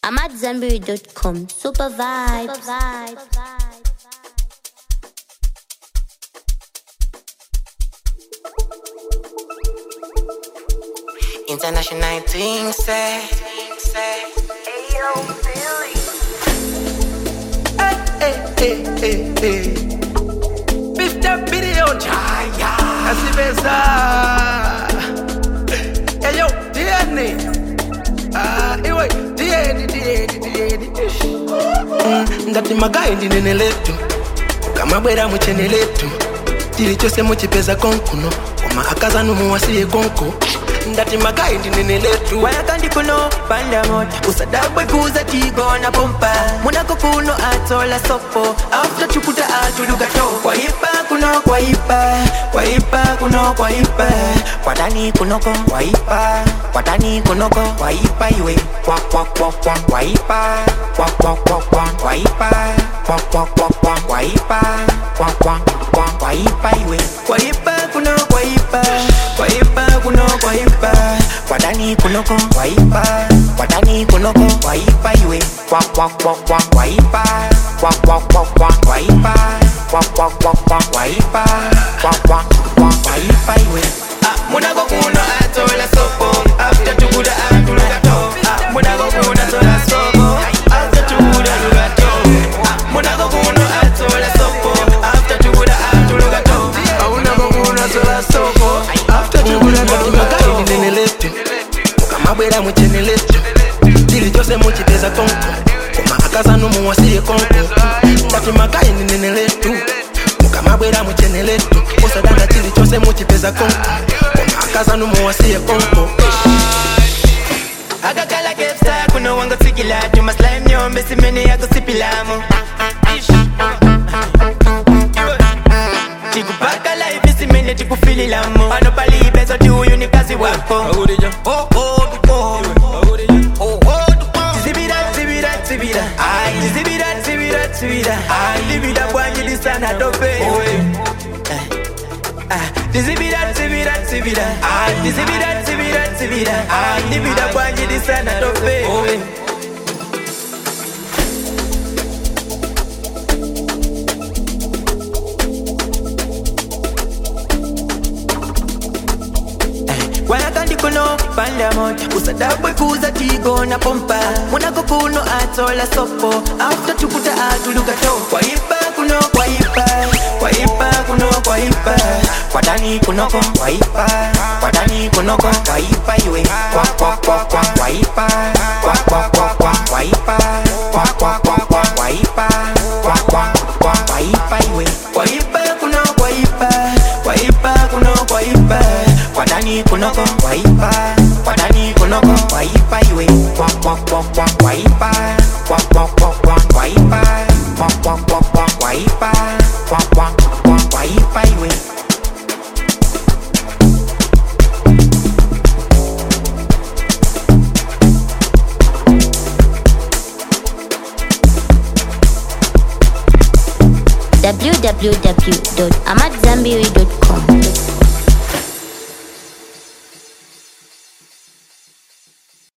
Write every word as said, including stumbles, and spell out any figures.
I'm at Zanberry dot com. Super vibes. Super vibes. International things say, say. Ayo, Billy. Hey, hey, hey, hey. Mister Billion Chaya. Asibeza. Hey, yo, D N A. Ah, iwe, D N A, D N A, D N A. Ndati magai ndi nene letu. Kama bwera muchene letu. Tili chose muchipeza konkuno. Oma akaza numu wasiye konko. Ndati magai ndi nene letu. Wanakandi kuno panda moto usadabwe kuza tigo na pompa munako kuno atola sopo after chukuta atuluga to kwa hipa kuno kwa hipa kwa hipa kuno kwa hipa kwa tani kunoko kwa hipa kwa tani kunoko kwa hipa iwe kwa kwa kwa kwa kwa hipa kwa kwa kwa kwa kwa hipa kwa kwa kwa kwa kwa hipa kwa kwa kwa kwa hipa iwe kwa hipa kuno kwa hipa kwa hipa kuno kwa hipa kwa tani kunoko kwa hipa kwa tani kunoko kwa hipa iwe kwa kwa kwa kwa kwa hipa kwa kwa kwa kwa kwa hipa kwa kwa kwa kwa kwa hipa kwa kwa kwa kwa hipa iwe ah munako kuno atola sopo after tukuda atuluga to ah munako kuno atola sopo after tukuda atuluga to ah munako kuno atola sopo after tukuda atuluga to ah munako kuno atola sopo after tukuda atuluga to nene letu kama bwera muchene letu tili chose muchipeza konko koma akaza numu wasiye konko ndati magai ni nene letu kama bwera muchene letu usadanga tili chose muchipeza konko koma akaza numu wasiye konko akakala kepsa kuno wango tsikila tuma slime nyombe simene yako sipilamo tikupaka life simene tikufililamo ano pali bezo tiuyu ni kazi wako oh oh oh tizibira tizibira tizibira ay tizibira tizibira tizibira ay libida bwanjili sana dope tizibira tizibira tizibira ay tizibira tizibira tizibira ay libida bwanjili sana dope wanakandi kuno panda moto usadabwe kuza tigo na pompa munako kuno atola sopo after chukuta atuluga to kwa hipa kuno kwa hipa kwa hipa kuno kwa hipa kwa tani kunoko kwa hipa kwa tani kunoko kwa hipa iwe kwa kwa kwa kwa kwa hipa kwa kwa kwa kwa kwa hipa kwa kwa kwa kwa kwa hipa kwa kwa kwa kwa hipa iwe kwa hipa kuno kwa hipa kwa hipa kuno kwa hipa kwa tani kunoko kwa hipa kwa tani kunoko kwa hipa iwe kwa kwa kwa kwa kwa hipa kwa kwa kwa kwa kwa hipa kwa kwa kwa kwa kwa hipa kwa kwa kwa kwa hipa iwe w w w dot amat zanberry dot com